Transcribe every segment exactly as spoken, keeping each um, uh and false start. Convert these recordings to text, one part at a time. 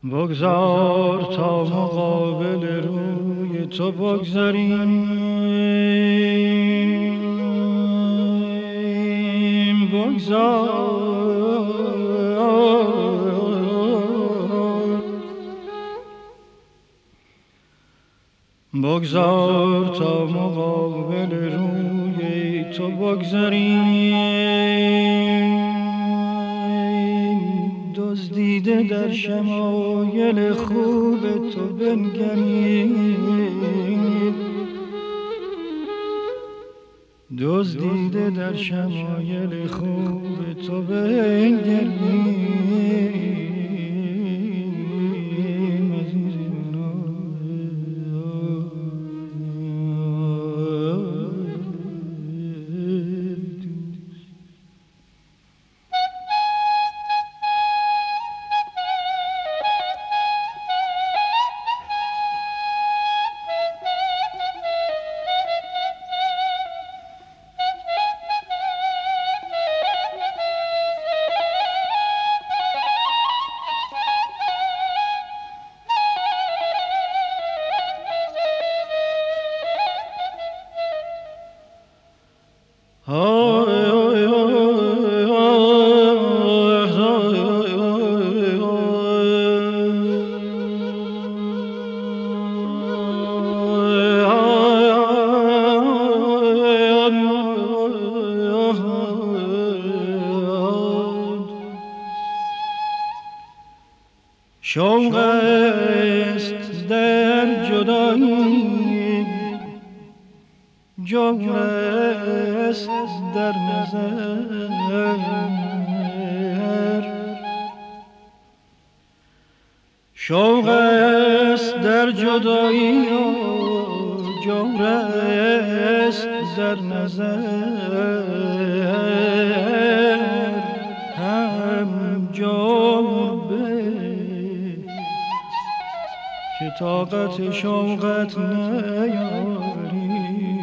بگذار تا مقابل روی تو بگذاریم، بگذار بگذار تا مقابل روی تو بگذاریم، دزدیده در شمایل خوب تو بنگریم، دزدیده در شمایل خوب تو بنگریم. شوق است در جدایی، جور است در نظر، شوق است در جدایی و جور است در نظر، هم جور به که طاقت شوقت نیاریم.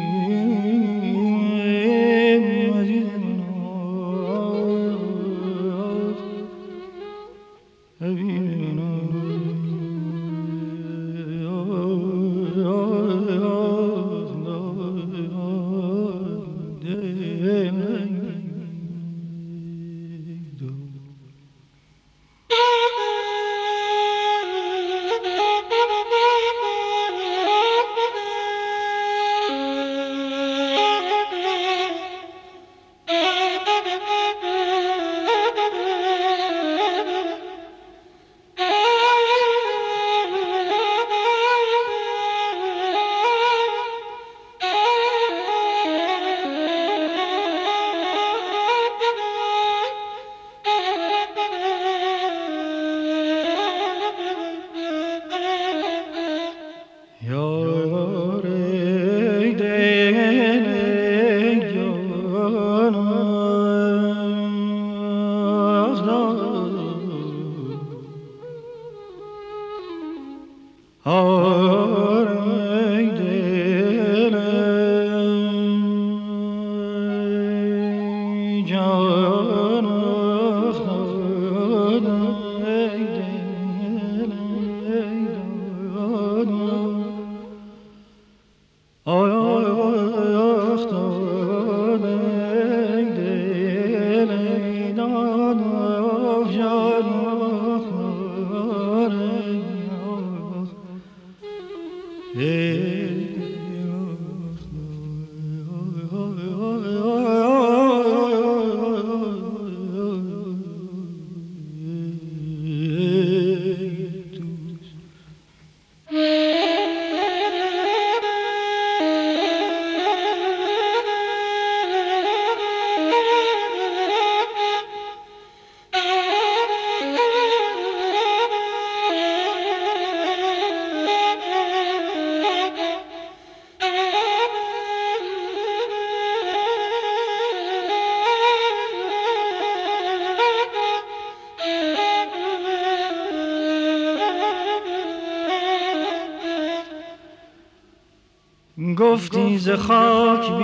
گفتی ز خاک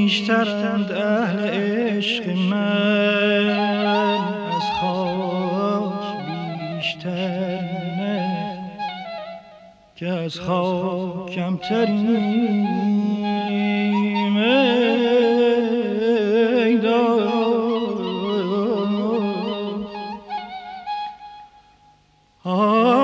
بیشترند اهل عشق من، از خاک بیشتر نه. که از خاک کمتریم ای داد.